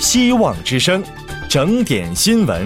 希望之声，整点新闻。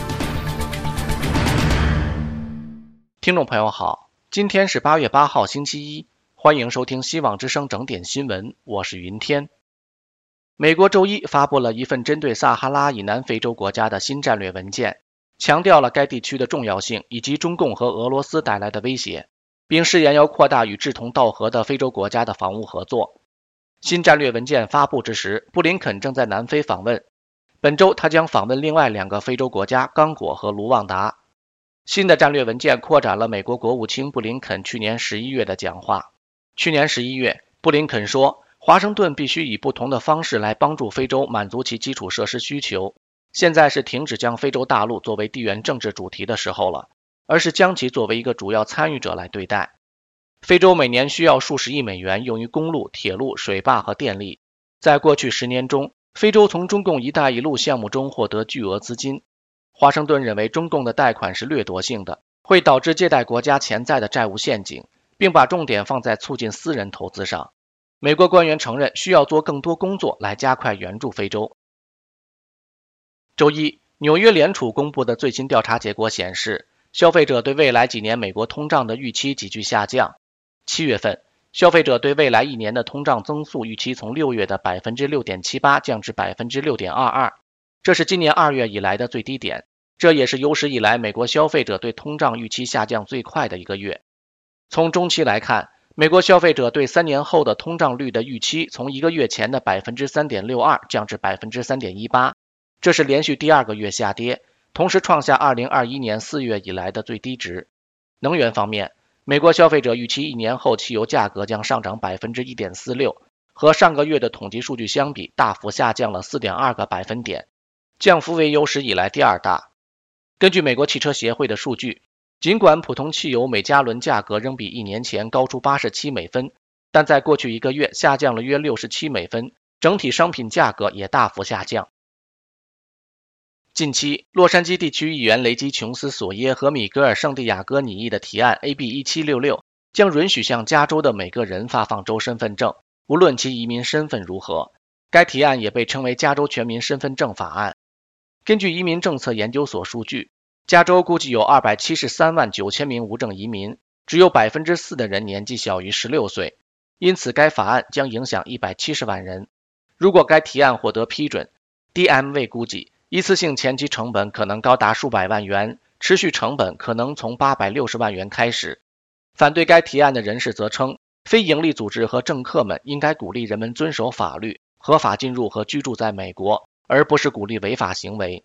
听众朋友好，今天是8月8号星期一，欢迎收听希望之声整点新闻，我是云天。美国周一发布了一份针对撒哈拉以南非洲国家的新战略文件，强调了该地区的重要性以及中共和俄罗斯带来的威胁，并誓言要扩大与志同道合的非洲国家的防务合作。新战略文件发布之时，布林肯正在南非访问，本周他将访问另外2个非洲国家刚果和卢旺达。新的战略文件扩展了美国国务卿布林肯去年11月的讲话。去年11月，布林肯说，华盛顿必须以不同的方式来帮助非洲满足其基础设施需求，现在是停止将非洲大陆作为地缘政治主题的时候了，而是将其作为一个主要参与者来对待。非洲每年需要数十亿美元用于公路、铁路、水坝和电力。在过去10年中，非洲从中共“一带一路”项目中获得巨额资金。华盛顿认为中共的贷款是掠夺性的，会导致借贷国家潜在的债务陷阱，并把重点放在促进私人投资上。美国官员承认需要做更多工作来加快援助非洲。周一，纽约联储公布的最新调查结果显示，消费者对未来几年美国通胀的预期急剧下降。7月份，消费者对未来1年的通胀增速预期从6月的 6.78% 降至 6.22%， 这是今年2月以来的最低点，这也是有史以来美国消费者对通胀预期下降最快的一个月。从中期来看，美国消费者对3年后的通胀率的预期从1个月前的 3.62% 降至 3.18%， 这是连续第2个月下跌，同时创下2021年4月以来的最低值。能源方面，美国消费者预期1年后汽油价格将上涨 1.46%， 和上个月的统计数据相比大幅下降了 4.2个百分点，降幅为有史以来第2大。根据美国汽车协会的数据，尽管普通汽油每加仑价格仍比1年前高出87美分，但在过去1个月下降了约67美分，整体商品价格也大幅下降。近期，洛杉矶地区议员雷基·琼斯索耶和米格尔·圣地亚哥拟议的提案 AB 1766将允许向加州的每个人发放州身份证，无论其移民身份如何。该提案也被称为加州全民身份证法案。根据移民政策研究所数据，加州估计有273万9千名无证移民，只有 4% 的人年纪小于16岁，因此该法案将影响170万人。如果该提案获得批准， DMV 估计一次性前期成本可能高达数百万元，持续成本可能从860万元开始。反对该提案的人士则称，非营利组织和政客们应该鼓励人们遵守法律，合法进入和居住在美国，而不是鼓励违法行为。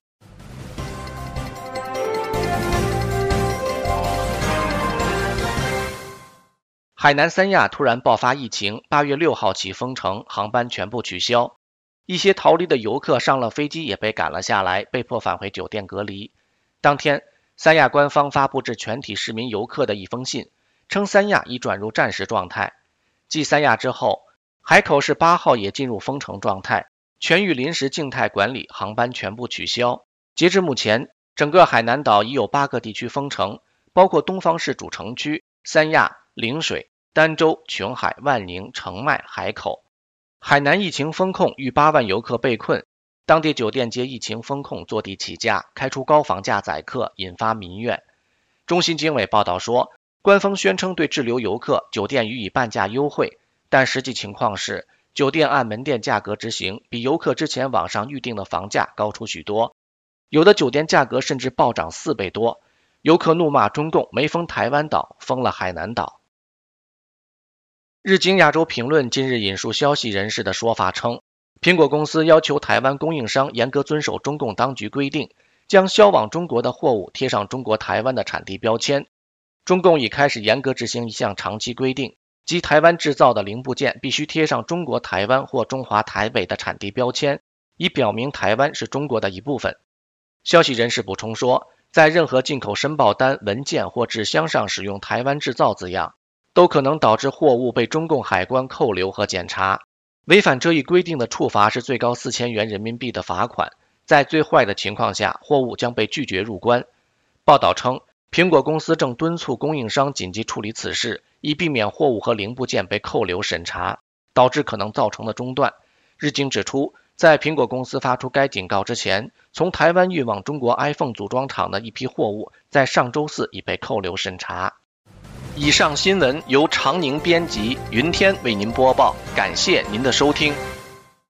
海南三亚突然爆发疫情，8月6号起封城，航班全部取消。一些逃离的游客上了飞机也被赶了下来，被迫返回酒店隔离。当天，三亚官方发布至全体市民游客的一封信，称三亚已转入战时状态。继三亚之后，海口市8号也进入封城状态，全域临时静态管理，航班全部取消。截至目前，整个海南岛已有8个地区封城，包括东方市主城区、三亚、陵水、儋州、琼海、万宁、澄迈、海口。海南疫情封控逾8万游客被困，当地酒店借疫情封控坐地起价，开出高房价宰客，引发民怨。中新经纬报道说，官方宣称对滞留游客，酒店予以半价优惠，但实际情况是，酒店按门店价格执行，比游客之前网上预订的房价高出许多，有的酒店价格甚至暴涨4倍多。游客怒骂中共没封台湾岛，封了海南岛。日经亚洲评论今日引述消息人士的说法称，苹果公司要求台湾供应商严格遵守中共当局规定，将销往中国的货物贴上中国台湾的产地标签。中共已开始严格执行一项长期规定，即台湾制造的零部件必须贴上中国台湾或中华台北的产地标签，以表明台湾是中国的一部分。消息人士补充说，在任何进口申报单、文件或纸箱上使用台湾制造字样，都可能导致货物被中共海关扣留和检查。违反这一规定的处罚是最高4000元人民币的罚款，在最坏的情况下，货物将被拒绝入关。报道称，苹果公司正敦促供应商紧急处理此事，以避免货物和零部件被扣留审查，导致可能造成的中断。日经指出， 在苹果公司发出该警告之前，从台湾运往中国 iPhone 组装厂的一批货物，在上周四已被扣留审查。以上新闻由常宁编辑，云天为您播报，感谢您的收听。